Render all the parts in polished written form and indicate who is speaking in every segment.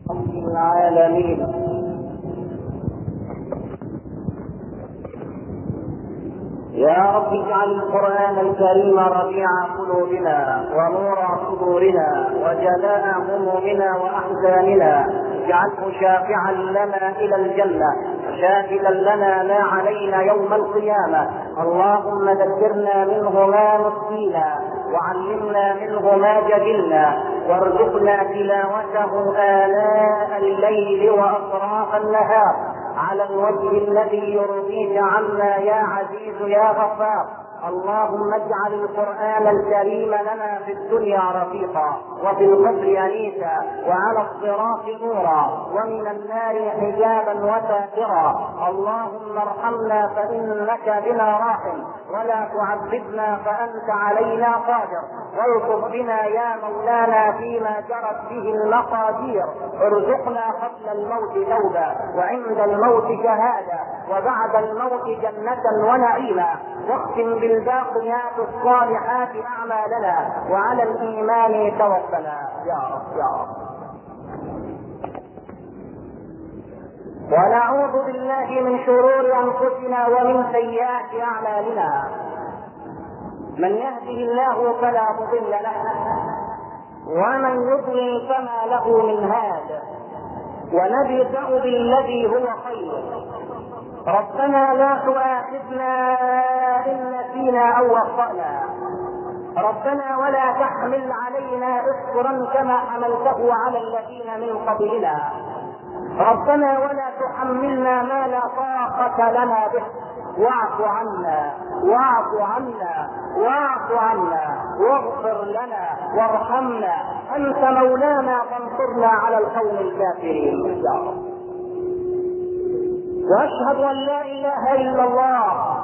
Speaker 1: رب العالمين. يا رب اجعل القرآن الكريم ربيع قلوبنا ونور صدورنا وجلاء همومنا وأحزاننا. اجعله شافعا لنا إلى الجنة، شاهدا لنا ما علينا يوم القيامة. اللهم ذكرنا منه ما نسينا، وعلمنا منه ما جهلنا، وارزقنا تلاوته آلاء الليل وأطراف النهار على الوجه الذي يرضيك عنا يا عزيز يا غفار. اللهم اجعل القرآن الكريم لنا في الدنيا رفيقا، وفي القبر أنيسا، وعلى الصراط نورا، ومن النار حجابا وساترا. اللهم ارحمنا فإنك بنا راحم، ولا تعذبنا فأنت علينا قادر. والطف بنا يا مولانا فيما جرت به المقادير. ارزقنا قبل الموت توبة، وعند الموت شهادة، وبعد الموت جنة ونعيما. واختم بالباقيات الصالحات أعمالنا، وعلى الإيمان توفنا يا رب يا رب. ونعوذ بالله من شرور أنفسنا ومن سيئات أعمالنا. من يهده الله فلا مضل له، ومن يضلل فما له من هاد. ونبدأ بالذي هو خير. ربنا لا تؤاخذنا إن نسينا أو أخطأنا. ربنا ولا تحمل علينا إصرا كما حملته على الذين من قبلنا. ربنا ولا تحملنا ما لا طاقة لنا به. واعف عنا واعف عنا واعف عنا، واغفر لنا وارحمنا. أنت مولانا فانصرنا على القوم الكافرين يا رب. واشهد ان لا اله الا الله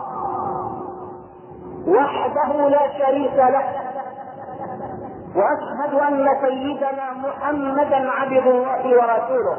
Speaker 1: وحده لا شريك له، واشهد ان سيدنا محمدا عبد الله ورسوله.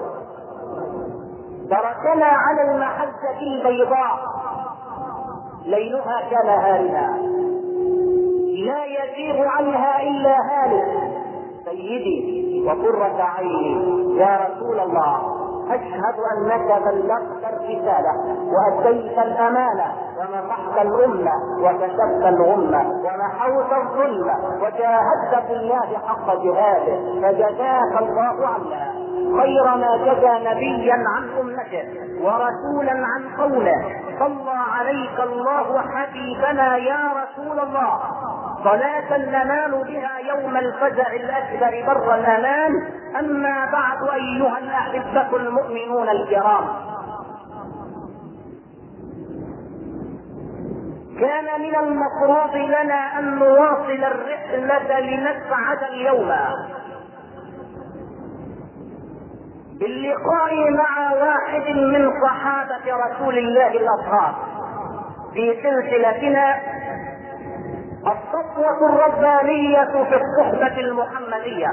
Speaker 1: تركنا على المحجة البيضاء ليلها كنهارها، لا يزيغ عنها الا هالك. سيدي وقرة عيني يا رسول الله، أشهد أنك بلغت الرسالة وأديت الأمانة ونصحت الأمة وكشفت الغمة ومحوت الظلم وجاهدت في الله حق جهاده، فجزاك الله عنا خير ما جزى نبيا عن أمته ورسولا عن قوله. صلى عليك الله حبيبنا يا رسول الله صلاة ننال بها يوم الفزع الأكبر بر الأمان. أما بعد أيها الأحبة المؤمنون الكرام، كان من المفروض لنا أن نواصل الرحلة لنسعد اليوم باللقاء مع واحد من صحابة رسول الله الأطهار في سلسلتنا الصفوة الربانية في الصحبة المحمدية.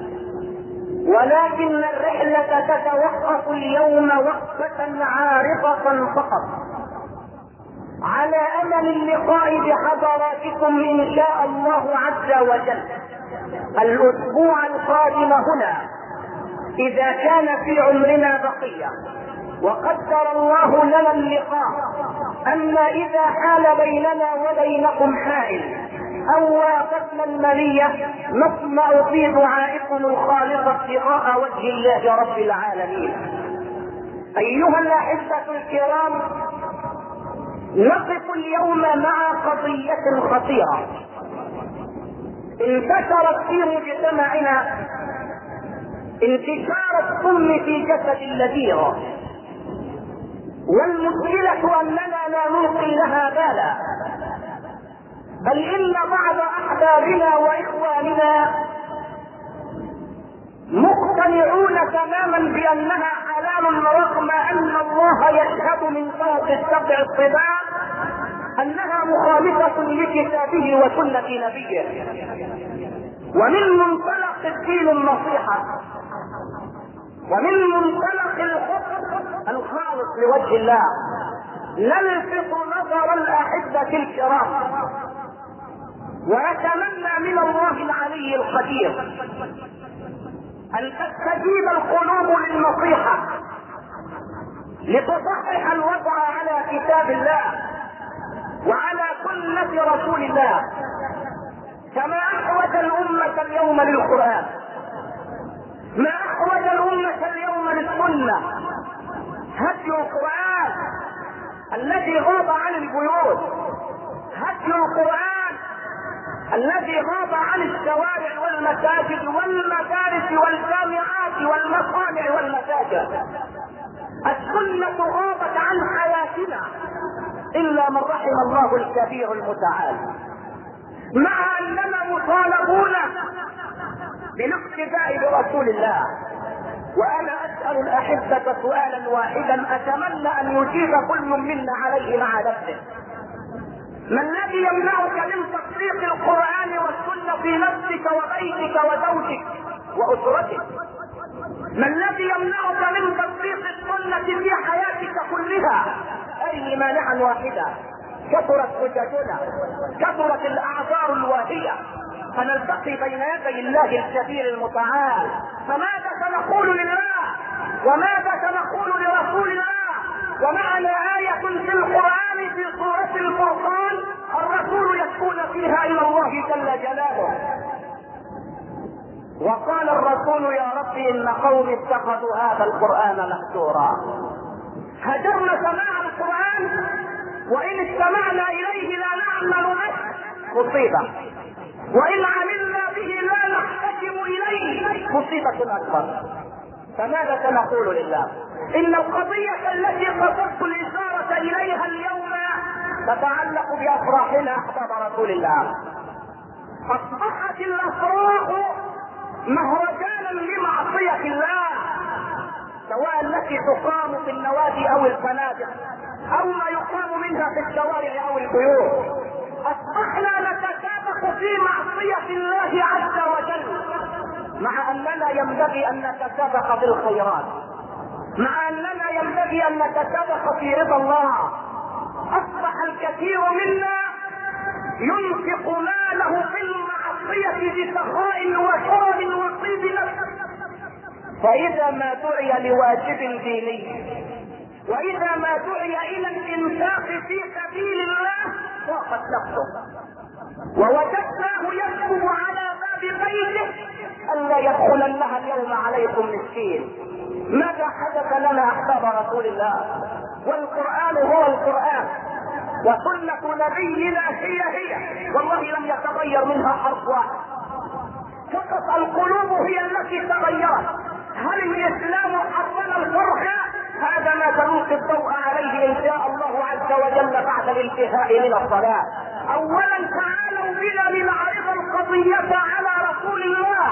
Speaker 1: ولكن الرحلة تتوقف اليوم وقفة عارضة فقط على أمل اللقاء بحضراتكم إن شاء الله عز وجل الأسبوع القادم هنا، إذا كان في عمرنا بقية وقدر الله لنا اللقاء. أما إذا حال بيننا وبينكم حائل أو وافقنا المنية، نطمع في دعائكم الخالص ابتغاء وجه الله رب العالمين. أيها الأحبة الكرام، نقف اليوم مع قضية خطيرة انتشرت في مجتمعنا انتشار السم في جسد اللذيذ، والمشكلة أننا لا نلقي لها بالا، بل إن بعض أحبابنا وإخواننا مقتنعون تماما بأنها حلال، رغم أن الله يشهد من فوق السبع الطباع أنها مخالفة لكتابه وسنة نبيه. ومن منطلق الدين النصيحة، ومن منطلق الحكم الخالص لوجه الله، نلفت نظر الأحبة الكرام ونتمنى من الله العلي القدير أن تستجيب القلوب لتصحح الوضع على كتاب الله وعلى سنة رسول الله، كما احوج الامة اليوم للقرآن، ما احوج الامة اليوم للسنة. هدي القرآن الذي غاب عن البيوت، هدي القرآن الذي غاب عن الشوارع والمساجد والمدارس والجامعات والمصانع والمساجد. السنة غابت عن حياتنا الا من رحم الله الكبير المتعال، مع اننا مطالبون بالاقتداء برسول الله. وانا اسال الاحبه سؤالا واحدا اتمنى ان يجيب كل منا عليه مع نفسه: ما الذي يمنعك من تطبيق القرآن والسنة في نفسك وبيتك وزوجك واسرتك؟ ما الذي يمنعك من تطبيق السنة في حياتك كلها؟ أي مانعا واحدا. كثرت حججنا، كثرت الأعذار الواهية، فنلتقي بين يدي الله الكبير المتعال. فماذا سنقول لله وماذا سنقول لرسول الله؟ ومعنا آية في القرآن في سورة الفرقان الرسول يشكون فيها إلى الله جل جلاله. وقال الرسول: يا رب إن قومي اتخذوا هذا القرآن مهجورا. هجرنا سماع القرآن، وإن استمعنا إليه لا نعمل به مصيبة، وإن عملنا به لا نحتكم إليه مصيبة أكبر. فماذا سنقول لله؟ إن القضية التي قصدت الإشارة إليها اليوم تتعلق بأفراحنا أحباب رسول الله. أصبحت الأفراح مهرجانا لمعصية الله، سواء التي تقام في النوادي أو الفنادق أو ما يقام منها في الشوارع أو البيوت. أصبحنا نتسابق في معصية الله عز وجل، مع أننا ينبغي أن نتسابق بالخيرات، مع أننا ينبغي أن نتسابق في رضا الله. أصبح الكثير منا ينفق ماله في المعصية بسخاء وشرب وطيب نفس، فإذا ما دعي لواجب ديني وإذا ما دعي إلى الإنفاق في سبيل الله ضاقت نفسه، ووجدناه يكتب على باب بيته: ألا يدخلنها اليوم عليكم مسكين. ماذا حدث لنا أحباب رسول الله؟ والقرآن هو القرآن، وسنة نبينا هي والله لم يتغير منها حرف واحد، فقط القلوب هي التي تغيرت. هل الإسلام حرم الفرح؟ هذا ما سنلقي الضوء عليه إن شاء الله عز وجل بعد الانتهاء من الصلاة. أولا تعالوا بنا لنعرض القضية على رسول الله.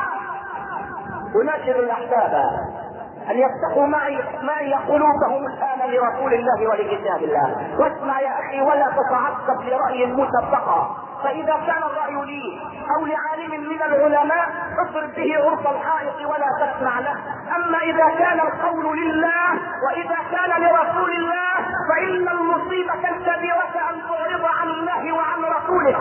Speaker 1: أناشد الأحباب أن يفتحوا معي قلوبهم الآن لرسول الله ولكتاب الله. واسمع يا أخي ولا تتعصب لرأي مسبقا، فإذا كان الرأي لي أو لعالم من العلماء اضرب به عرف الحائط ولا تسمع له. أما إذا كان القول لله وإذا كان لرسول الله فإن المصيبة الكبيرة أن تعرض عن الله وعن رسوله.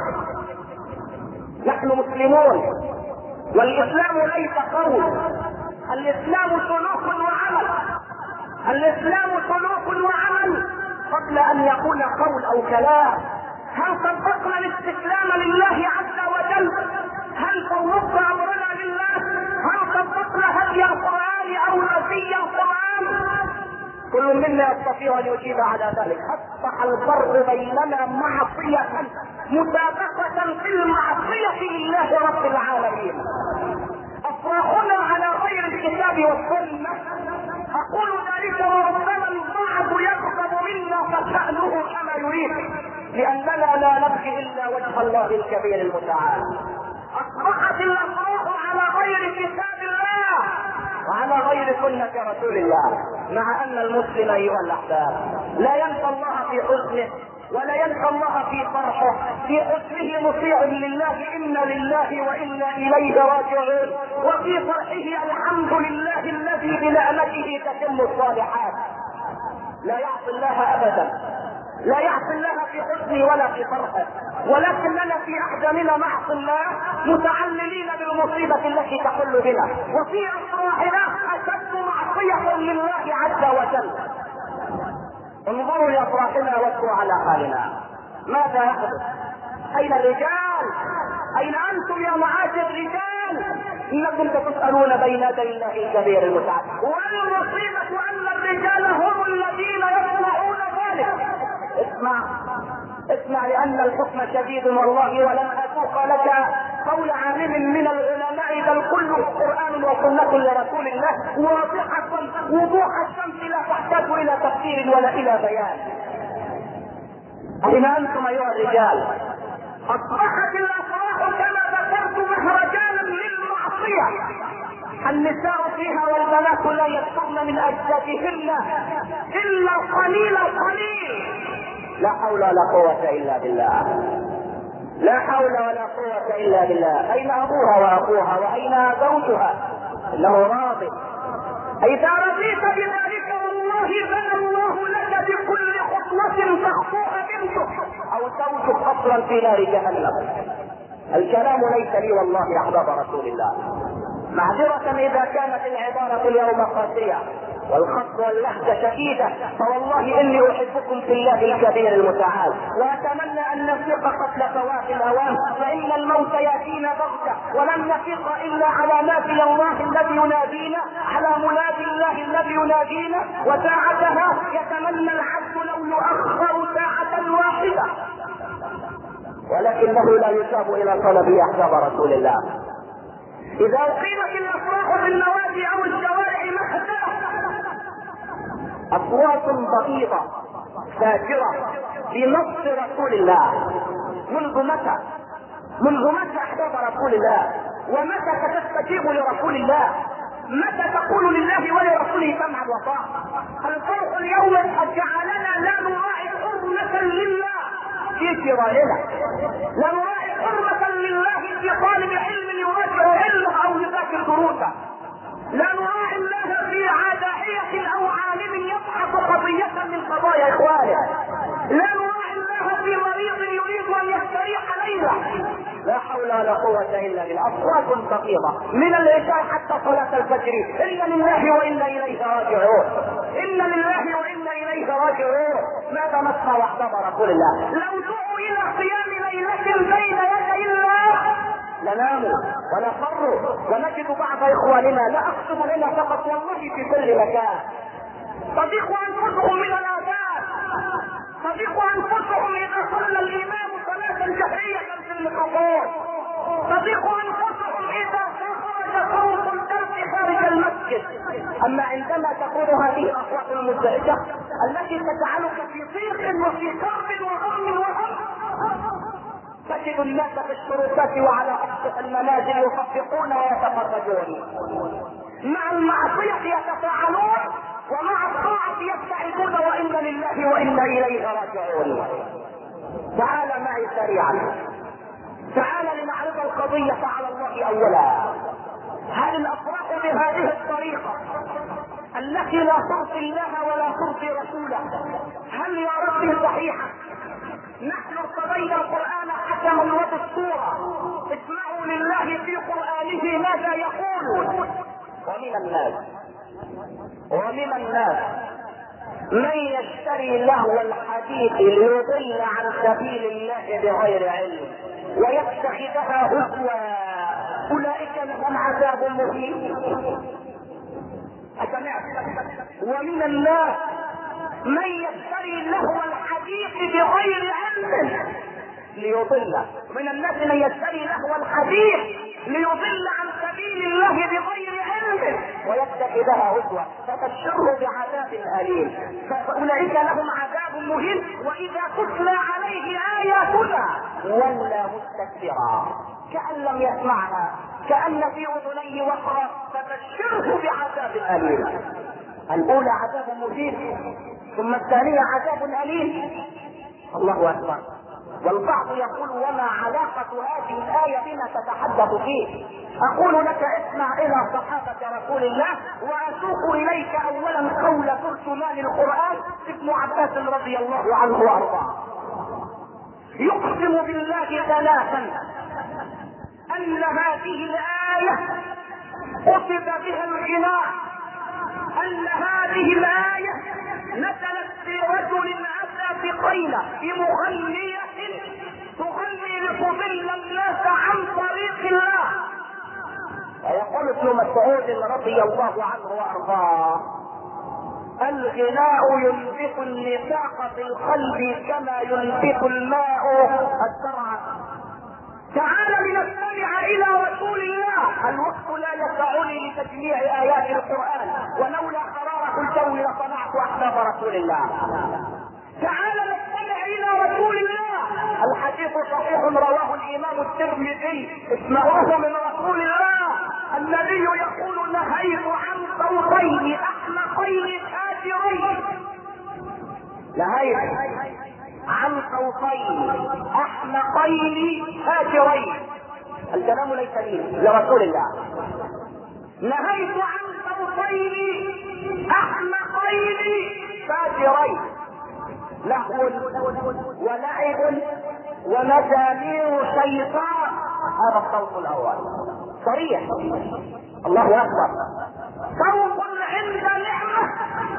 Speaker 1: نحن مسلمون، والإسلام ليس قول، الإسلام سلوك وعمل، الإسلام سلوك وعمل قبل أن يكون قول أو كلام. هل طبقنا الاستسلام لله عز وجل؟ هل طبقنا أمرنا لله؟ هل طبقنا هدي القرآن أو نبي القرآن؟ كل منا يستطيع أن يجيب على ذلك. أصبح الفرق بيننا معصية، مسابقة في المعصية لله رب العالمين. أفراحنا على غير الكتاب والسنة. أقول ذلك وربما البعض يغضب منا فشأنه كما يريد، لأننا لا نبغي إلا وجه الله الكبير المتعال. أصبحت الأفراح على غير كتاب الله وعلى غير سنة رسول الله، مع أن المسلم أيها الأحباب لا ينسى الله في حزنه ولا ينسى الله في فرحه. في حزنه مطيع لله، إنا لله وإنا إليه راجعون، وفي فرحه الحمد لله الذي بنعمته تتم الصالحات. لا يعصي الله أبدا، لا يعصي الله في حزنه ولا في فرحه، ولكننا في أحزاننا معصي الله متعللين بالمصيبة التي تحل بنا، وفي أفراحنا أشد معصية لله عز وجل. انظروا لافراحنا واسروا على حالنا. ماذا يحدث؟ اين الرجال؟ اين انتم يا معاشر الرجال؟ انكم ستسالون بين يدي الله الكبير المتعال. والمصيبه ان الرجال هم الذين يصنعون ذلك. اسمع لان الحكم شديد والله، ولن اسوق لك قول عالم من العلماء، بل كله قران وسنه لرسول الله واضحه وضوح الشمس، لا تحتاج الى تفسير ولا الى بيان. اين انتم ايها الرجال؟ اصبحت الافراح كما ذكرت مهرجانا للمعصيه. النساء فيها والبنات لا يكثرن من اجسادهن الا القليل القليل. لا حول ولا قوة الا بالله. لا حول ولا قوة الا بالله. اين ابوها واخوها واين زوجها؟ انه راضي. اذا رضيت بذلك والله بنى الله لك بكل خطوة تخطوها بنتك او زوجك اصلا في نار جهنم. الكلام ليس لي والله يا احباب رسول الله، معذرة اذا كانت العبارة اليوم قاسية والخط واللهجة شديدة، فوالله اني احبكم في الله الكبير المتعال، واتمنى ان نفيق قبل فوات الاوان، فان الموت ياتينا بغتة، ولن نفيق الا على نادي الله الذي ينادينا، على منادي الله الذي ينادينا، وساعتها يتمنى العبد لو يؤخر ساعة واحدة، ولكنه لا يشاب الى طلب احباب رسول الله. اذا اقيمت الافراح في النوادي او الشوارع محدثة اصوات ضئيلة فاجرة في نص رسول الله، منذ متى احباب رسول الله؟ ومتى ستستجيب لرسول الله؟ متى تقول لله ولرسوله سمعا وطاعة؟ الفرق اليوم قد جعلنا لا نراعي حرمة لله في شرائنا، لا نراعي حرمة لله في طالب علم يراجع علمه او يذاكر دروسه، لا نراعي الله في داعية او عالم يبحث قضية من قضايا اخوانه، لا نراعي الله في مريض يريد ان يستريح ليله. لا حول ولا قوة الا بالله. اصوات ضئيلة من العشاء حتى صلاة الفجر. انا لله وانا اليه راجعون، انا لله وانا اليه راجعون. ماذا نصنع احباب رسول الله؟ لو دعوا الى قيام ليلة بين يدي الله لناموا ونفروا، ونجد بعض اخواننا، لا اقصد هنا فقط والله في كل مكان، صديقوا انفسهم من الآداب، صديقوا انفسهم اذا صلى الامام صلاة جهرية في الميكروفون، صديقوا انفسهم اذا خرج صوت الدرس خارج المسجد. اما عندما تكون هذه الاصوات المزعجة التي تجعلك في ضيق وفي كرب وغم وهم، تجد الناس في الشروطات وعلى اسطح المنازل يصفقون ويتفرجون، مع المعصية يتفاعلون ومع الطاعة يبتعدون، وإنا لله وإنا إليه راجعون. تعال معي سريعا، تعال لنعرض القضية على الله أولا. هل الأفراح بهذه الطريقة التي لا ترضي الله ولا ترضي رسوله هل يا ربي صحيحة؟ نحن ارتضينا القرآن حكما ودستورا، اسمعوا لله في قرآنه ماذا يقول. ومن الناس من يشتري لهو الحديث ليضل عن سبيل الله بغير علم ويتخذها هزوا، اولئك لهم عذاب مهين. ومن الناس من يشتري لهو الحديث بغير علم ليضل، من الناس من يشتري لهو الحديث ليضل عن سبيل الله بغير علم ويتخذها هزوا فبشره بعذاب أليم، فأولئك لهم عذاب مهين. وإذا تتلى عليه آياتنا ولى مستكبرا كأن لم يسمعنا، كأن في أذنيه وقرا، فبشره بعذاب أليم. الأولى عذاب مهين، ثم الثانية عذاب أليم. الله أكبر. والبعض يقول وما علاقة هذه الآية بما تتحدث فيه؟ أقول لك اسمع إلى صحابة رسول الله، وأسوق إليك أولا قول ترجمان القرآن ابن عباس رضي الله عنه وأرضاه، يقسم بالله ثلاثا أن هذه الآية قصد بها الغناء، أن هذه الآية نزلت في رجل علينا بمغنية تغني لتضل الناس عن طريق الله. ويقول ابن مسعود رضي الله عنه وارضاه: الغناء ينبت النفاق في القلب كما ينبت الماء الزرع. تعال لنستمع الى رسول الله. الوقت لا يسعني لتجميع ايات القران، ولولا حراره الجو لصنعت احباب رسول الله. تعال نستمع الى رسول الله. الحديث صحيح رواه الامام الترمذي، اسمعوه من رسول الله. النبي يقول: نهيت عن صوتين احمقين فاجرين. نهيت عن صوتين احمقين فاجرين. الكلام ليس لي، لرسول الله. نهيت عن صوتين احمقين فاجرين: لهو ولعب ومزامير شيطان. هذا الصوت الاول صريح. الله اكبر. صوت عند نعمه،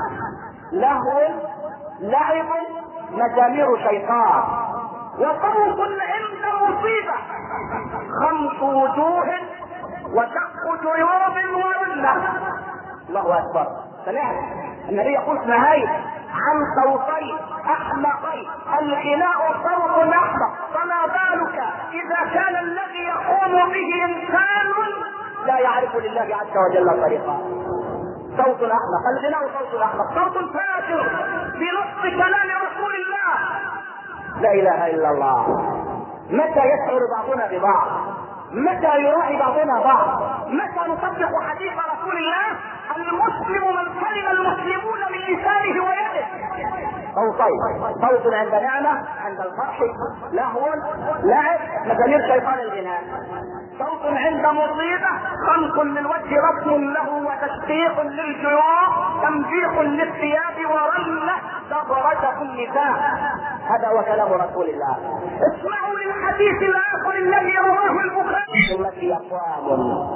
Speaker 1: لهو لعب مزامير شيطان. وصوت عند مصيبه، خمس وجوه وشق جيوب ورنه. الله اكبر. سمعت النبي يقول: نهيت عن صوتين احمقين. الغناء صوت احمق، فما بالك اذا كان الذي يقوم به انسان لا يعرف لله عز وجل طريقا. صوت احمق، الغناء صوت احمق، صوت فاجر بنص كلام رسول الله. لا اله الا الله. متى يشعر بعضنا ببعض؟ متى يراعي بعضنا بعض؟ متى نطبق حديث رسول الله: المسلم من سلم المسلمون من لسانه ويده. صوتين: صوت عند نعمه، عند الفرح، لهو لعب مزامير شيطان الغناء. صوت عند مصيبه، خنق للوجه، رسم له وتشقيق للجيوب، تمجيق للثياب، ورنه دبرجه النساء. هذا هو كلام رسول الله. اسمعوا للحديث الاخر الذي رواه البخاري: امتي اقوام،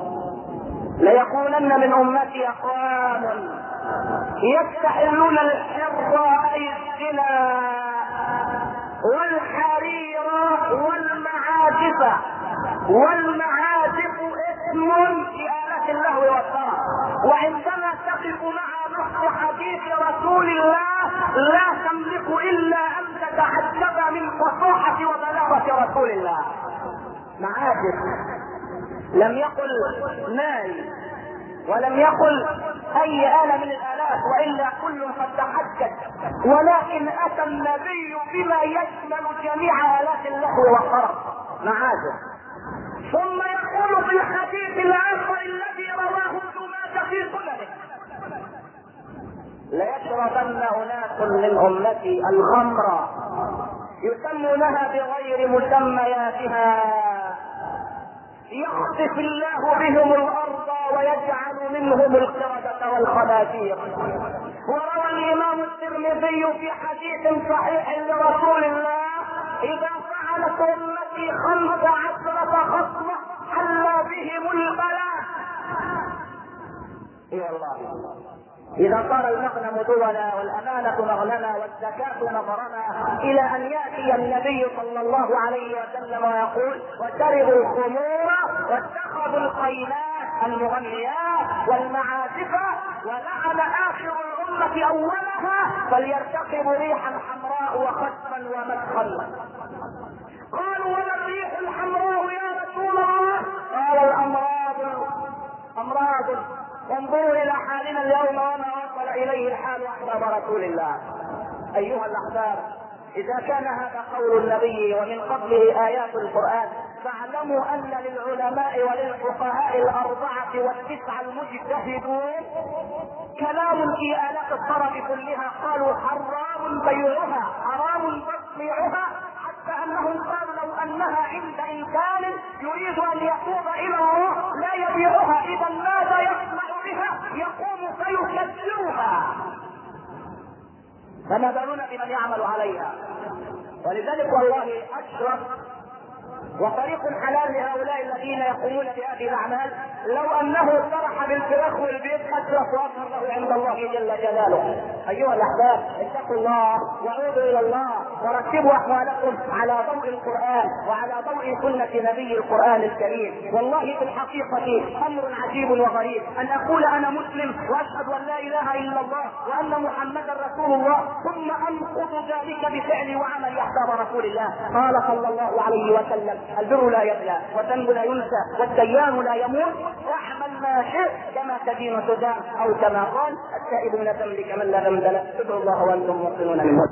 Speaker 1: ليكونن من امتي اقوام يستحلون الحر اي الزنا والحرير والمعازف. والمعازف اسم لآلات اللهو والطرب. وعندما تقف مع نص حديث رسول الله لا تملك الا ان تتعجب من فصاحة وبلاغة رسول الله. معازف، لم يقل ناي، ولم يقل اي آلة من الآلات، والا كل قد تحجج، ولكن اتى النبي بما يشمل جميع آلات اللهو والطرب. معازف. ثم يقول في الحديث الاخر الذي رواه ابن ماجه في سننه: ليشربن اناس من امتي الخمر يسمونها بغير مسمياتها يخسف الله بهم الارض ويجعل منهم القردة والخنازير. وروى الامام الترمذي في حديث صحيح لرسول الله: اذا فعلت امتي 15 خصمة حل بهم البلاء. يا الله. اذا صار المغنم دولا والامانة مغنما والزكاة مغرما، الى ان ياتي النبي صلى الله عليه وسلم ويقول: وشربوا الخمور واتخذوا القينات المغنيات والمعازف، ولعن اخر الامة اولها فليرتقب ريحا حمراء وخسفا ومسخا. قالوا: وما الريح الحمراء يا رسول الله؟ قال: الامراض. وانظروا الى حالنا اليوم وما وصل اليه الحال احباب رسول الله. ايها الاحباب، اذا كان هذا قول النبي ومن قبله ايات القران، فاعلموا ان للعلماء وللفقهاء الاربعه والتسعه المجتهدون كلام في آلات الطرب كلها. قالوا: حرام بيعها، حرام تصنيعها، حتى انهم قالوا: لو انها عند انسان يريد ان يتوب الى الله لا يبيعها، اذا ماذا يصنع بها؟ يقوم فيكسرها. فما بالنا بمن يعمل عليها؟ ولذلك والله اشرف وطريق حلال لهؤلاء الذين يقومون بهذه الاعمال لو انه سرح بالفراخ والبيت اشرف واظهر له عند الله جل جلاله. ايها الاحباب، اتقوا الله وعودوا الى الله. ورتبوا احوالكم على ضوء القرآن وعلى ضوء سنة نبي القرآن الكريم. والله في الحقيقة امر عجيب وغريب ان اقول انا مسلم واشهد ان لا اله الا الله وان محمدا رسول الله، ثم انقض ذلك بفعل وعمل احباب رسول الله. قال صلى الله عليه وسلم: البر لا يبلى والذنب لا ينسى والديان لا يموت، واعمل ما شئت كما تدين تدان، او كما قال: التائب من ذنبك من لا ذنب له. ادعوا الله وانتم موقنون منه.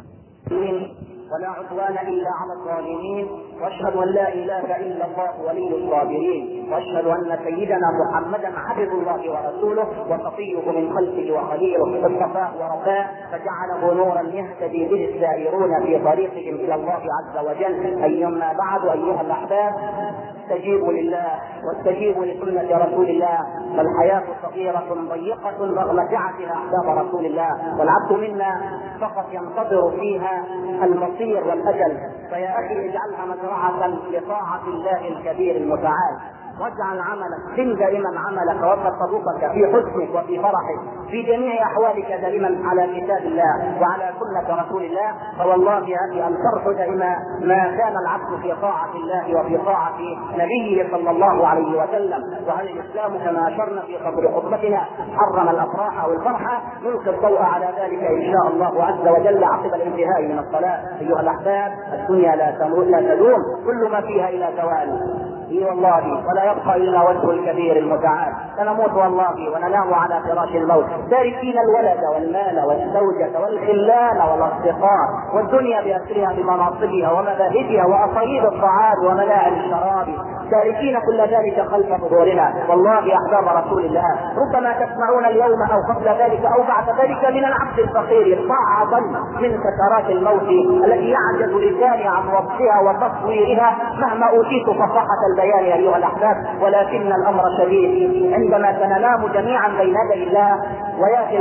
Speaker 1: ولا عدوان الا على الظالمين، واشهد ان لا اله الا الله ولي الصابرين، واشهد ان سيدنا محمدا عبد الله ورسوله وصفيه من خلقه وخليله، اصطفاه ورفاه فجعله نورا يهتدي به السائرون في طريقهم الى الله عز وجل. ايما بعد ايها الاحباب، استجيبوا لله واستجيبوا لسنه رسول الله، فالحياه صغيره ضيقه رغم سعتها احباب رسول الله، والعبد منا فقط ينتظر فيها المصير والاجل. فيا اخي اجعلها مزرعه لطاعه الله الكبير المتعال، واجعل عملك كن دائما عملك وتصرفك في حزنك وفي فرحك في جميع احوالك دائما على كتاب الله وعلى سنه رسول الله. فوالله يا اخي الفرح دائما ما كان العبد في طاعه الله وفي طاعه نبيه صلى الله عليه وسلم. وهل الاسلام كما اشرنا في صدر خطبتنا حرم الافراح والفرح؟ نلقي الضوء على ذلك ان شاء الله عز وجل عقب الانتهاء من الصلاه. ايها الاحباب، الدنيا لا تدوم، كل ما فيها الى زوال. اي والله، ولا يبقى الا وجه الكبير المتعال. سنموت والله وننام على فراش الموت، تاركين الولد والمال والزوجة والخلان والاصدقاء والدنيا بأسرها بمناصبها ومذاهبها وأصايد الطعام وملاعب الشراب، تاركين كل ذلك خلف ظهورنا. والله يا احباب رسول الله، ربما تسمعون اليوم او قبل ذلك او بعد ذلك من العبد الفقير صعبا من سكرات الموت التي يعجز لساني عن وصفها وتصويرها مهما اوتيت فصاحة البيان ايها الاحباب. ولكن الامر شديد عندما سننام جميعا بين يدي الله وياتي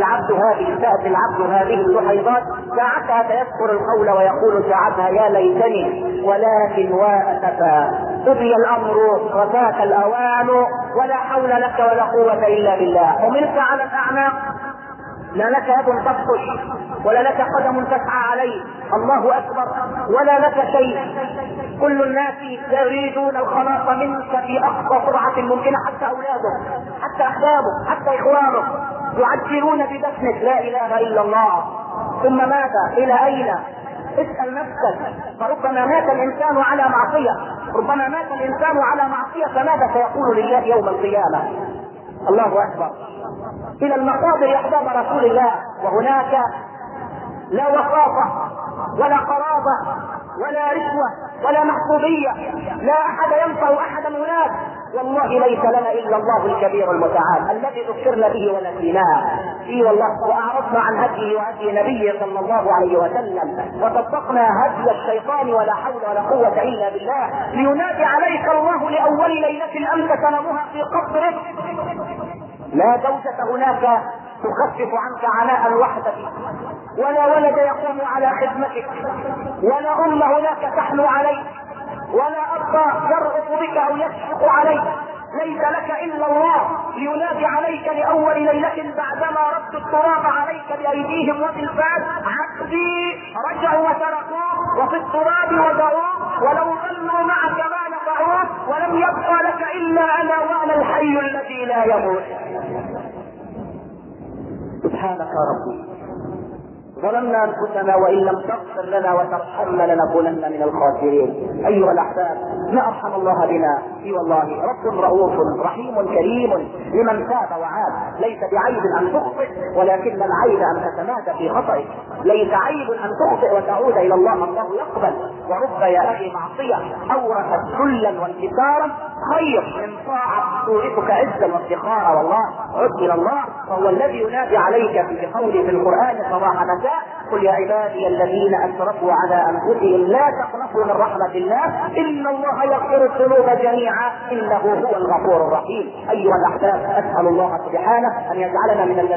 Speaker 1: العبد هذه اللحظات، ساعتها سيذكر القول ويقول ساعتها: يا ليتني ولكن واسفا، قضي الامر وفات الاوان، ولا حول لك ولا قوه الا بالله. حملت على الاعناق، لا لك يد تبطش ولا لك قدم تسعى عليه، الله اكبر، ولا لك شيء. كل الناس يريدون الخلاص منك في اقصى سرعه ممكنه، حتى اولادك، حتى احبابك، حتى اخوانك يعجلون بدفنك. لا اله الا الله. ثم ماذا؟ الى اين؟ اسال نفسك. فربما مات الانسان على معصيه، ربما مات الانسان على معصيه، فماذا سيقول لله يوم القيامه؟ الله اكبر. الى المقابر يا احباب رسول الله، وهناك لا وقافه ولا قرابه ولا رشوه ولا محبوبيه، لا احد ينفع احدا هناك. والله ليس لنا الا الله الكبير المتعال الذي ذكرنا به ونسيناه. اي والله، واعرضنا عن هديه وهدي نبيه صلى الله عليه وسلم، وصدقنا هدي الشيطان، ولا حول ولا قوه الا بالله. لينادي عليك الله لاول ليله انت تنامها في قبرك، لا زوجة هناك تخفف عنك عناء وحدك، ولا ولد يقوم على خدمتك، ولا أم هناك تحنو عليك، ولا أب يرغب بك أو يشفق عليك. ليس لك إلا الله لينادي عليك لأول ليلة بعدما رد التراب عليك بأيديهم وبالفعل: عبدي رجعوا وتركوه وفي التراب وضعوه، ولو ظلوا معك ما نفعوه، ولم يبقى لك إلا أنا وأنا الحي الذي لا يموت. سبحانك يا ربي، ظلمنا انفسنا وان لم تغفر لنا وترحمنا لنكونن من الخاسرين. ايها الاحباب، ما ارحم الله بنا. اي والله، رب رؤوف رحيم كريم لمن تاب وعاد. ليس بعيب ان تخطئ، ولكن العيب ان تتمادى في خطئك. ليس عيب ان تخطئ وتعود الى الله، الله يقبل. ورب يا اخي معصيه اورثت ذلا وانكسارا خير من طاعه تورثك عزا وافتخارا. والله عد الى الله، فهو الذي ينادي عليك في قوله في القران صباح مساء: قل يا عبادي الذين اسرفوا على انفسهم لا تقنطوا من رحمه الله ان الله يغفر الذنوب جميعا انه هو الغفور الرحيم. ايها الاحباب، اسال الله سبحانه ان يجعلنا من الذين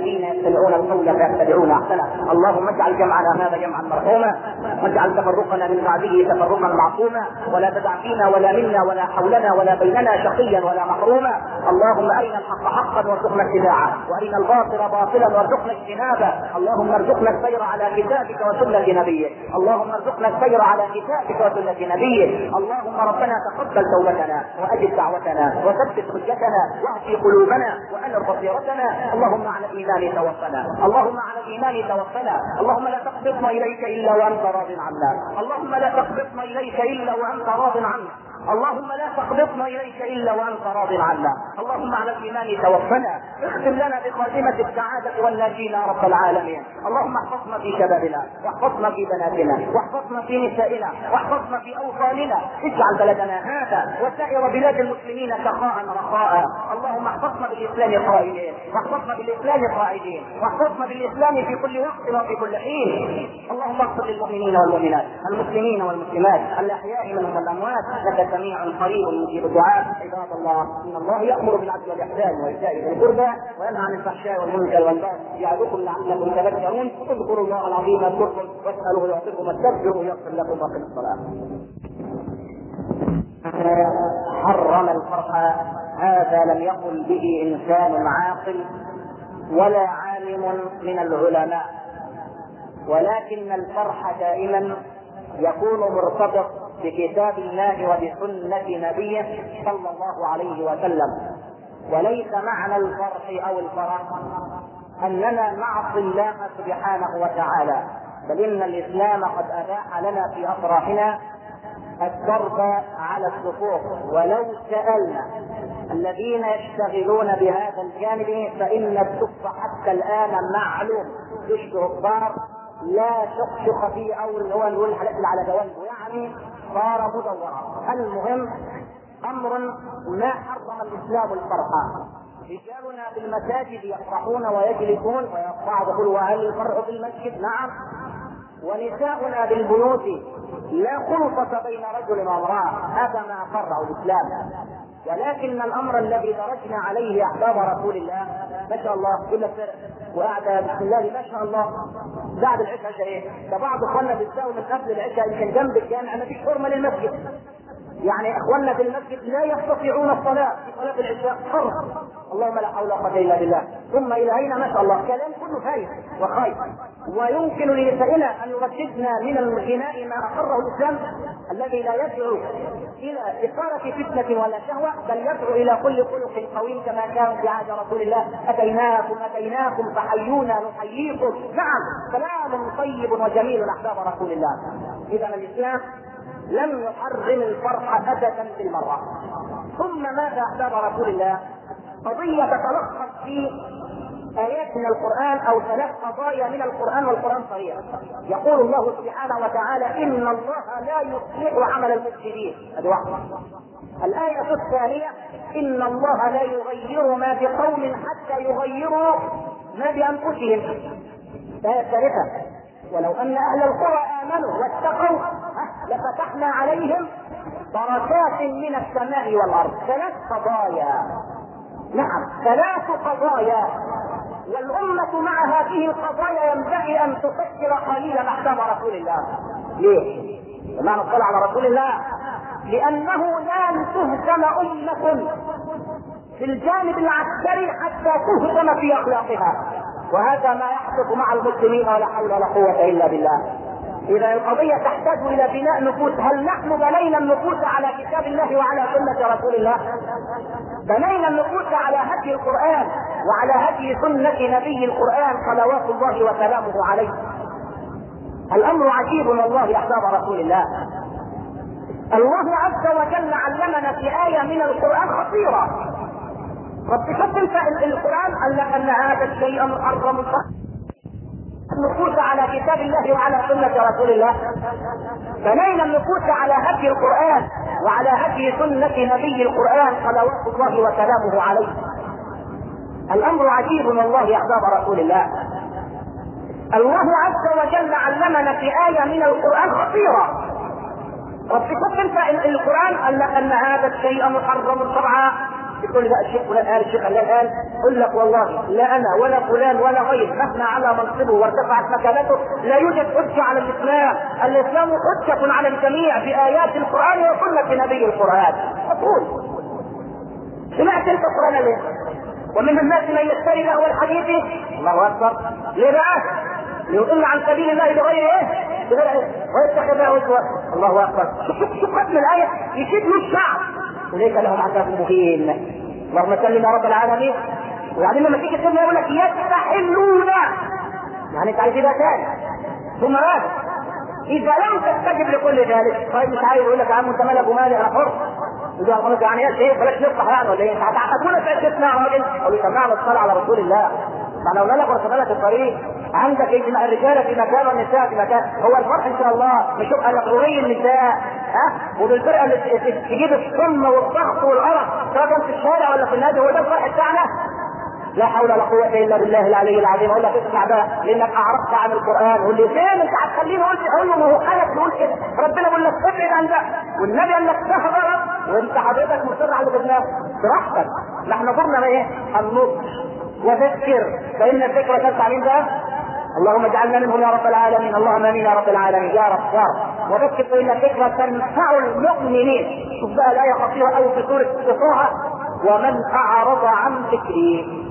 Speaker 1: يستمعون القول فيتبعون احسنه. اللهم اجعل جمعنا هذا جمعا مرحوما، واجعل تفرقنا من بعده تفرقا معصوما، ولا تدع فينا ولا منا ولا حولنا ولا بيننا شقيا ولا محروما. اللهم ارنا الحق حقا وارزقنا اتباعه، وارنا الباطل باطلا وارزقنا اجتنابه. اللهم ارزقنا السير على كتابك وسنه نبيك، اللهم ارزقنا السير على كتابك وسنه نبيك. اللهم ربنا تقبل توبتنا واجب دعوتنا وثبت حجتنا واهدي قلوبنا وانر بصيرتنا. اللهم على الايمان توفنا، اللهم على الايمان توفنا. اللهم لا تقبضنا اليك الا وانت راض عنا، اللهم لا تقبضنا اليك الا وانت راض عنا، اللهم لا تقبضنا اليك الا وانت راض عنا. اللهم على الايمان توفنا، اختم لنا بخاتمه السعاده والناجين يا رب العالمين. اللهم احفظنا في شبابنا، واحفظنا في بناتنا، واحفظنا في نسائنا، واحفظنا في اوطاننا. اجعل بلدنا هذا وسائر بلاد المسلمين سخاء رخاء. اللهم احفظنا بالاسلام قائدين، واحفظنا بالاسلام قاعدين، واحفظنا بالاسلام في كل وقت وفي كل حين. اللهم اغفر للمؤمنين والمؤمنات، المسلمين والمسلمات، الاحياء منهم والاموات، لك سميع قريب مجيب الدعاء. عباد الله، ان الله يامر بالعدل والاحسان وايتاء ذي القربى وينهى عن الفحشاء والمنكر والبغي يعظكم لعلكم تذكرون. اذكروا الله العظيم يذكركم واسالوه يعطيكم واستغفروه يغفر لكم واقيموا الصلاه. حرم الفرح، هذا لم يقل به انسان عاقل ولا عالم من العلماء، ولكن الفرح دائما يكون مرتبط بكتاب الله وبسنة نبيه صلى الله عليه وسلم. وليس معنى الفرح او الفرح اننا نعصي الله سبحانه وتعالى، بل ان الاسلام قد اباح لنا في افراحنا الضرب على الصفوف. ولو سألنا الذين يشتغلون بهذا الجانب فإن الدف حتى الآن معلوم يشبه الضار، لا شخشخ فيه او اللي هو نقول الحلقة اللي على جوانبه، يعني صار مدورا. المهم امر ما حرم الاسلام الفرح. رجالنا في المساجد يفرحون ويجلسون، وبعض يقول وهل الفرح في المسجد؟ نعم. ونساؤنا بالبيوت لا خلطة بين رجل وامرأة، هذا ما فرع الاسلام. ولكن الامر الذي درجنا عليه احباب رسول الله ما شاء الله كل فرق وقاعده بسم الله ما شاء الله بعد العشاء ايه ده، بعض اخواننا بيساووا من قبل العشاء يمكن جنب الجامع ما فيش حرمه للمسجد، يعني اخواننا في المسجد لا يستطيعون الصلاه في صلاه العشاء حرم. اللهم لا حول ولا قوه الا بالله. ثم الهينا ما شاء الله كلام كله فايد وخير. ويمكن لنسائنا ان يرشدنا من الغناء ما اقره الاسلام الذي لا يدعو الى اثاره فتنه ولا شهوه، بل يدعو الى كل خلق قويم كما كان في عهد رسول الله. اتيناكم فحيونا نحييكم. نعم، كلام طيب وجميل احباب رسول الله. اذا الاسلام لم يحرم الفرح ابدا بالمره. ثم ماذا احباب رسول الله؟ قضيه تتلخص في آيات من القرآن أو 3 قضايا من القرآن، والقرآن صريح. يقول الله سبحانه وتعالى إن الله لا يصلح عمل المفسدين، هذه واحدة. الآية الثانية إن الله لا يغير ما بقوم حتى يغيروا ما بأنفسهم. الآية الثالثة ولو أن أهل القرى آمنوا واتقوا لفتحنا عليهم بركات من السماء والأرض. 3 قضايا، نعم 3 قضايا. والأمة مع هذه القضايا ينبغي أن تفكر قليلا أحكام رسول الله. ليه؟ لما نطلع على رسول الله لأنه لن تهزم أمة في الجانب العسكري حتى تهزم في أخلاقها، وهذا ما يحدث مع المسلمين ولا حول ولا قوة إلا بالله. إذا القضية تحتاج إلى بناء نفوس. هل نحن بنينا النفوس على كتاب الله وعلى سنة رسول الله؟ بنينا النفوس على هدي القرآن وعلى هدي سنة نبي القرآن صلوات الله وسلامه عليه. الأمر عجيب والله أحباب رسول الله. الله عز وجل علمنا في آية من القرآن خطيرة. رب شوف انت القرآن قال لك أن هذا الشيء محرم النفوس على كتاب الله وعلى سنة رسول الله. بنينا النفوس على هدي القرآن وعلى هدي سنة نبي القرآن صلوات الله وسلامه عليه. الأمر عجيب والله يا أحباب رسول الله. الله عز وجل علمنا في آية من القرآن خطيرة. رب شوف انت القرآن قال لك أن هذا الشيء محرم شرعا تقول لي بقى الشيخ فلان قال الشيخ علان قال، اقول لك والله لا انا ولا فلان ولا غير مهما على منصبه وارتفعت مكانته لا يوجد حجه على الاسلام، الاسلام حجه على الجميع بآيات القران وسنه نبي القران. تقول سمعت انت القران ليه؟ ومن الناس من يشتري له الحديث الله اكبر ليه بقى؟ ليضل عن سبيل الله بغير ايه؟ بغير ايه؟ ويتخذها هزوا. الله اكبر. شوف ختم الايه يشد له الشعب وليس لهم عذاب مهين. اللهم صل يا رب العالمين. وبعدين لما تيجي تسمع يقول لك يستحلون، يعني انت عايز يبقى ثاني ثم ماذا؟ اذا لم تستجب لكل ذلك طيب مش عايز يقول لك يا عم انت مالك ومالي انا حر. يقول يعني ايه شيء بلاش نفتح يعني ولا ايه؟ انت هتعقدونا في اسمع راجل او يسمعنا الصلاه على رسول الله. ما لو لك ورسم لك الطريق عندك اجماع الرجاله في مكان والنساء في مكان. هو الفرح ان شاء الله مش يبقى لقروي النساء وبالفرقه اللي تجيب السم والضغط والقرف سواء كان في الشارع ولا في النادي. هو ده الفرح بتاعنا؟ لا حول ولا قوه الا بالله العلي العظيم. اقول لك اسمع بقى لانك اعرضت عن القران واللي فين انت هتخليني اقول له ما هو خلق تقول كده. ربنا بيقول لك ابعد عن ده والنبي قال لك تهرب وانت حضرتك مصر على بدناك براحتك. نحن نظرنا ايه؟ النصح وذكر فان الذكر تنفع مين بقى؟ اللهم اجعلنا منهم يا رب العالمين. اللهم امين يا رب العالمين يا رب يا رب. وذكر فان الذكر تنفع المؤمنين. شوف بقى الايه خطيره قوي في سوره طه ومن اعرض عن ذكري.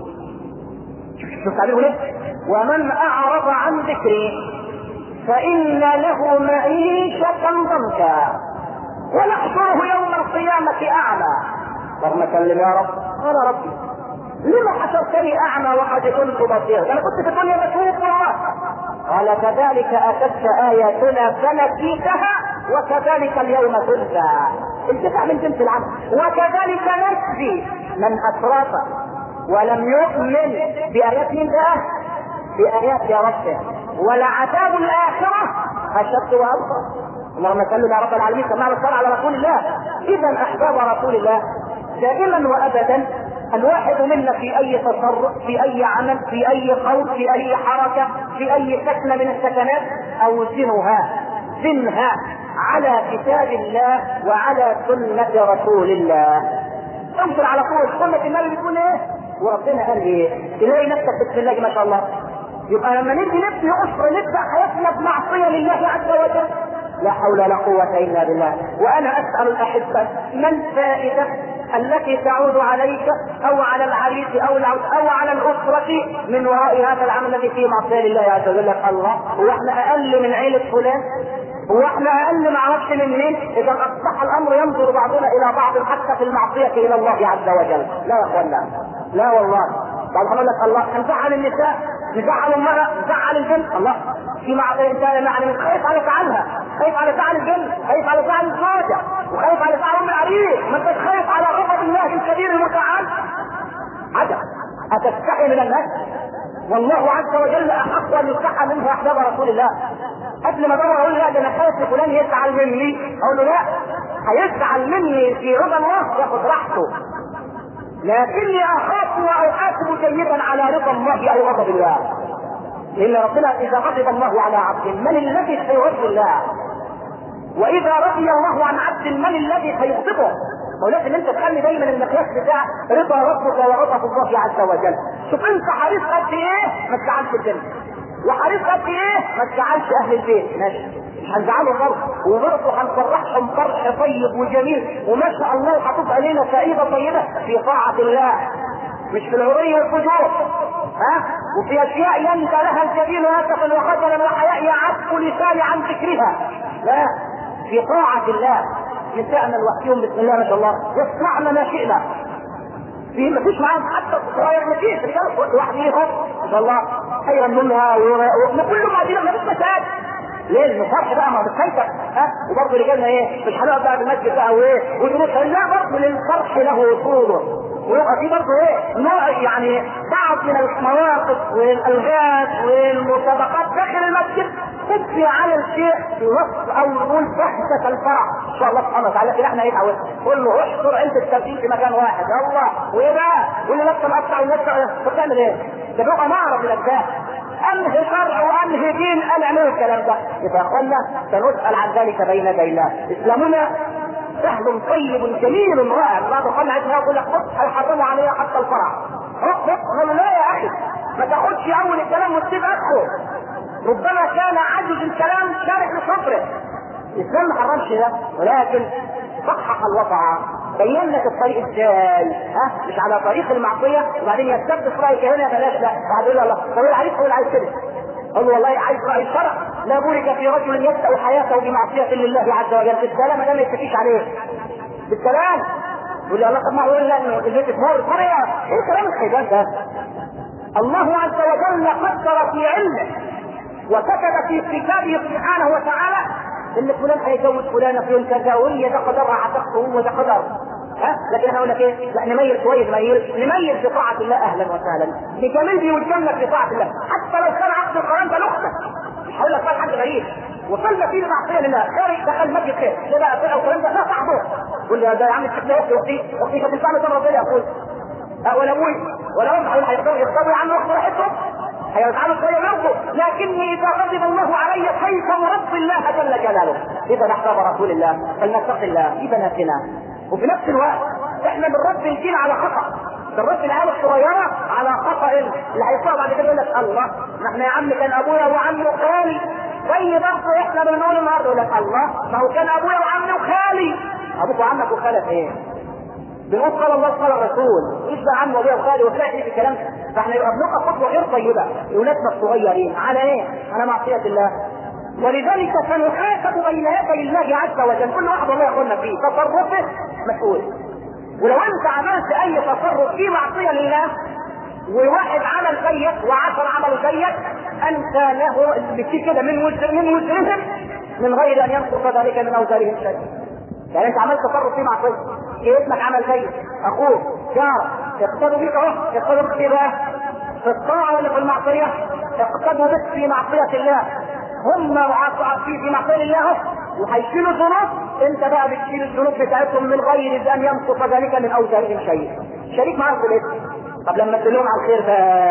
Speaker 1: شوف تعبيره ليه؟ ومن اعرض عن ذكري فان له معيشه ضنكا ونحشره يوم القيامه اعمى. اللهم سلم يا رب. قال ربي لما حشرتني اعمى وقد كنت بصيرا؟ انا كنت في الدنيا بشوف والله. قال كذلك اتتك اياتنا فنسيتها وكذلك اليوم تنسى. انتفع من جنس العمل. وكذلك نجزي من اسرف ولم يؤمن بآيات الله بآيات يا ربه ولعذاب الآخرة أشد وأبقى. اللهم صل يا رب العالمين. سمعنا الصلاة على رسول الله. إذا أحباب رسول الله دائما وأبدا الواحد منا في أي تصرف في أي عمل في أي قول في أي حركة في أي سكنة من السكنات زنها على كتاب الله وعلى سنة رسول الله. انظر على طول سنة النبي بتقول ايه وربنا قال ايه. تلاقي نفسك بسم الله ما شاء الله. يبقى لما نبني اسره نبدا حياتنا بمعصيه لله عز وجل. لا حول ولا قوه الا بالله. وانا اسال الاحبه ما الفائده التي تعود عليك او على العريس او على الاسره من وراء هذا العمل الذي فيه معصيه لله عز وجل؟ الله هو احنا اقل من عيله فلان؟ هو احنا اقل ما عرفش من مين؟ اذا اصبح الامر ينظر بعضنا الى بعض حتى في المعصيه الى الله عز وجل. لا يا اخوانا لا والله. بعد ما لك الله نزعل النساء نزعل المرأة نزعل الجن. الله في معصيه انت يعني خايف على زعلها خايف على زعل الجن خايف على زعل الزوجه وخايف على زعل ام العريس. ما انت خايف على غضب الله الكبير المتعال. عجب اتستحي من الناس؟ والله عز وجل احق ان يستحى منه احباب رسول الله. قبل ما ادور اقول لا ده انا خايف فلان يزعل مني اقول له لا هيزعل مني في رضا الله ياخد راحته. لكني اخاف واحاسب جيدا على رضا الله او غضب الله. لان ربنا اذا غضب الله على عبد من الذي سيرضي الله؟ واذا رضي الله عن عبد من الذي سيغضبه؟ ولكن انت تخلي دايما المقياس بتاع رضا ربك ورضا الله عز وجل. شوف انت حريص قد ايه ما تزعلش الجنه وحريص قد ايه ما تزعلش اهل البيت. ماشي مش هنزعلهم برضه وبرضه هنفرحهم فرح طيب وجميل وما شاء الله هتبقى لنا فائده طيبه في طاعه الله مش في العري والفجور. وفي اشياء ينسى لها الجبين اسفا وخجلا وحياء يعف لساني عن ذكرها. لا في طاعه الله نساءنا لوحدهم بسم الله ما شاء الله يصنعن ما شئنا. في ما فيش معاهم حتى صغير مفيش رجال لوحديهم ما شاء الله خيرا منها وكل ما دي ما فيش مساج. ليه الفرح بقى ما بتخيفك وبرضه رجالنا ايه مش هنقعد بقى بالمسجد بقى وايه ودروس. لا برضه للفرح له اصوله ويبقى في برضه ايه نوع يعني بعض من المواقف والالغاز والمسابقات داخل المسجد تكفي على الشيء بوصف او نقول بحثة الفرح ان شاء الله سبحانه وتعالى. لكن احنا ايه عاوز قول له احصر انت الترتيب في مكان واحد يلا وايه بقى واللي لسه مقطع ولسه بتعمل ايه؟ ده بقى معرض للاسباب انهي شرع وانهي دين انا اعمل الكلام ده. يبقى يا اخوانا سنسال عن ذلك بين يدي الله. اسلامنا سهل طيب جميل رائع. بعض القوم عايز يقول لك بص هيحرموا عليها حتى الفرع. قالوا لا يا اخي ما تاخدش اول الكلام وتسيب اخره. ربما كان عجز الكلام شارح لصدره. الاسلام ما حرمش ده، ولكن صحح الوضع، بين لك الطريق ازاي، مش على طريق المعصيه وبعدين يستبدل رايك هنا بلاش. لا بعد يقول الله طويل عليك طويل عايز كده. قال له والله عايز راي الشرع، لا بورك في رجل يبدا حياته بمعصيه لله عز وجل. بالسلام ما يتفيش عليه بالسلام. يقول لي الله طب ما هو لا البيت تمر طريقه ايه كلام الخيبان ده؟ الله عز وجل قدر في علمه وكتب في كتابه سبحانه وتعالى ان فلان هيجوز فلانه في يوم كذا وهي ده قدرها هتقصه وده قدر. لكن انا اقول لك ايه؟ لا نميز شويه نميز بطاعه الله اهلا وسهلا. بجميل بيوجهنا في طاعه الله حتى لو كان عقد القران ده نقطه. مش هقول لك حد غريب وصلنا فيه معصيه لله خارج دخل مسجد خير ده بقى في القران ده لا صاحبه. قول لي ده يا عم الشيخ اختي كانت بتعمل ده ربنا يقول ولا ابوي ولا امي هيقدروا يا عم اختي راحتهم هيزعلوا شويه منكم. لكني اذا غضب الله علي كيف مرضي الله جل جلاله. اذا نحترم رسول الله فلنتقي الله في بناتنا. وفي نفس الوقت احنا بنرد الجيل على خطا، بنرد العيال الصغيره على خطا اللي هيطلع بعد كده يقول لك الله ما احنا يا عم كان ابويا وعمي وخالي زي برضه احنا بنقول النهارده يقول لك الله ما هو كان ابويا وعمي وخالي. ابوك وعمك وخالك ايه؟ بنقول قال الله قال الرسول ايش بقى عم وابويا وخالي وتلاقي في الكلام. فاحنا يبقى بنقى خطوه غير طيبه لاولادنا الصغيرين على ايه؟ على معصيه الله. ولذلك سنحاسب بين يدي الله عز وجل كل واحد الله يقولنا فيه تصرفه مسؤول. ولو انت عملت اي تصرف فيه معصيه لله وواحد عمل زيك وعشر عملوا زيك انت له بتصير كده من وزرهم من غير ان ينقص ذلك من اوزارهم شيء. يعني انت عملت تصرف فيه معصيه ابنك عمل زيك اخوك جارك اقتدوا بيك اهو اقتدوا بك بقى في الطاعه ولا في المعصيه؟ اقتدوا بك في معصيه الله. هم في معصيه الله وهيشيلوا ذنوب انت بقى بتشيل الذنوب بتاعتهم من غير ان ينقص ذلك من اوزارهم شيء. شريك معاهم في الاسم. طب لما تدلهم على الخير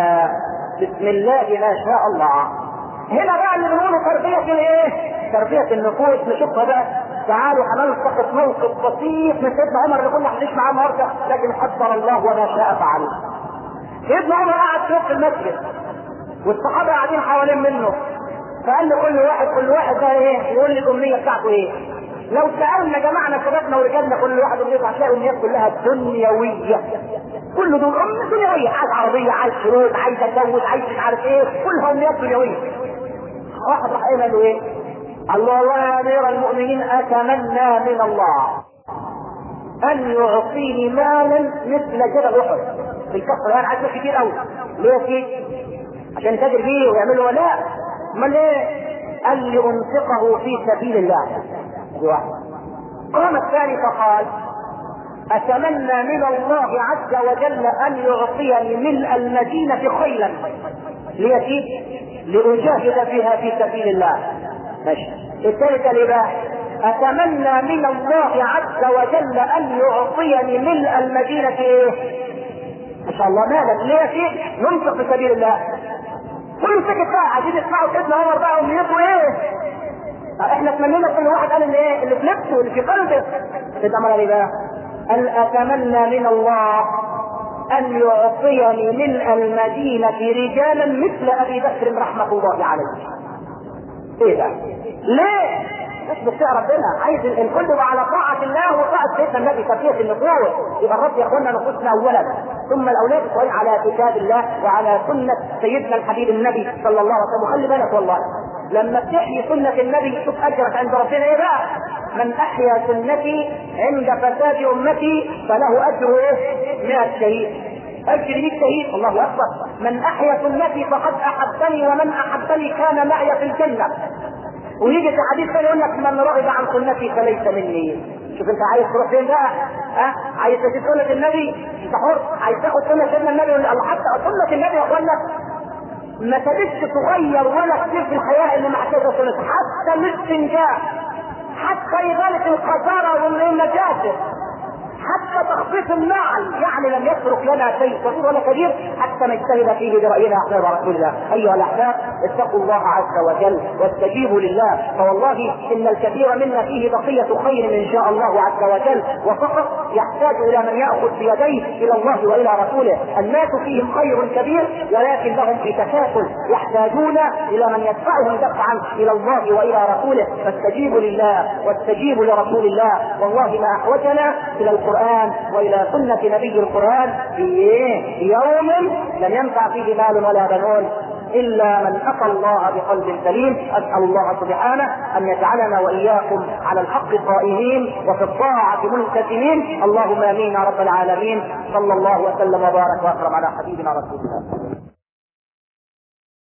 Speaker 1: بسم الله ما شاء الله. هنا بقى اللي بنقوله تربيه الايه؟ تربيه النفوس. نشوفها بقى تعالوا هنلتقط موقف بسيط من سيدنا عمر اللي كنا هنعيش معاه النهارده لكن قدر الله وما شاء فعل. سيدنا عمر قاعد في المسجد والصحابه قاعدين حوالين منه فقال له كل واحد ده ايه؟ يقول لي الامنيه بتاعته ايه؟ لو سالنا جماعنا شبابنا ورجالنا كل واحد امنيته هتلاقي الامنيات كلها دنيويه. كل دول امنيه دنيويه، عايز عربيه عايز فلوس عايز اتجوز عايز مش عارف ايه كلها امنيات دنيويه. واحد راح قال له ايه؟ قال له والله يا امير المؤمنين اتمنى من الله ان يعطيني مالا مثل جبل احد في الكفر. انا عايز كتير قوي ليه فيه؟ عشان يتاجر بيه ويعمل له لا امال ايه؟ قال لي انفقه في سبيل الله. قام الثاني فقال اتمنى من الله عز وجل ان يعطيني ملء المدينه خيلا ليتي لاجاهد بها في سبيل الله. ماشي. الثالث اللي اتمنى من الله عز وجل ان يعطيني ملء المدينه ايه؟ ما شاء الله مالا ليتي ننفق في سبيل الله. كل سكت بقى عايزين يسمعوا سيدنا عمر بقى وميته ايه؟ احنا اتمنينا كل واحد قال ايه اللي في نفسه واللي في قلبه. سيدنا عمر قال ايه بقى؟ قال اتمنى من الله ان يعطيني ملء المدينه رجالا مثل ابي بكر رحمه الله عليه. ايه ده؟ ليه؟ مش بتاع ربنا عايز الكل يبقى على طاعه الله وطاعه سيدنا النبي تربيه النفوس. يبقى الرب يا اخوانا نفوسنا اولا ثم الاولاد الصغيرين على كتاب الله وعلى سنه سيدنا الحبيب النبي صلى الله عليه وسلم. وخلي بالك والله لما بتحيي سنه النبي شوف اجرك عند ربنا ايه بقى؟ من احيا سنتي عند فساد امتي فله اجر ايه؟ 100 شهيد. اجر 100 شهيد. الله اكبر. من احيا سنتي فقد احبني ومن احبني كان معي في الجنه. ويجي في حديث ثاني يقول لك من رغب عن سنتي فليس مني. شوف انت عايز تروح فين بقى؟ عايز تجيب سنه النبي انت حر. عايز تاخد سنه سيدنا النبي الله حتى سنه النبي يا اخوانا ما تجدش تغير ولا كتير في الحياه اللي مع كده سنه. حتى الاستنجاء حتى ازاله القذاره والنجاسه حتى تخطيط النعل، يعني لم يترك لنا شيء صغير ولا كبير حتى نجتهد فيه برأينا احباب رسول الله. ايها الاحباب اتقوا الله عز وجل واستجيبوا لله، فوالله ان الكثير منا فيه بقية خير ان شاء الله عز وجل، وفقط يحتاج الى من يأخذ بيديه الى الله والى رسوله. الناس فيهم خير كبير ولكن لهم في تكاسل، يحتاجون الى من يدفعهم دفعا الى الله والى رسوله، فاستجيبوا لله واستجيبوا لرسول الله. والله ما احوجنا الى القرآن والى سنة نبي القرآن في يوم لم ينفع فيه مال ولا بنون إلا من أتى الله بقلب سليم. أسأل الله سبحانه أن يجعلنا وإياكم على الحق قائمين وفي الطاعة ملتزمين. اللهم آمين يا رب العالمين. صلى الله وسلم وبارك وأكرم على حبيبنا رسول الله.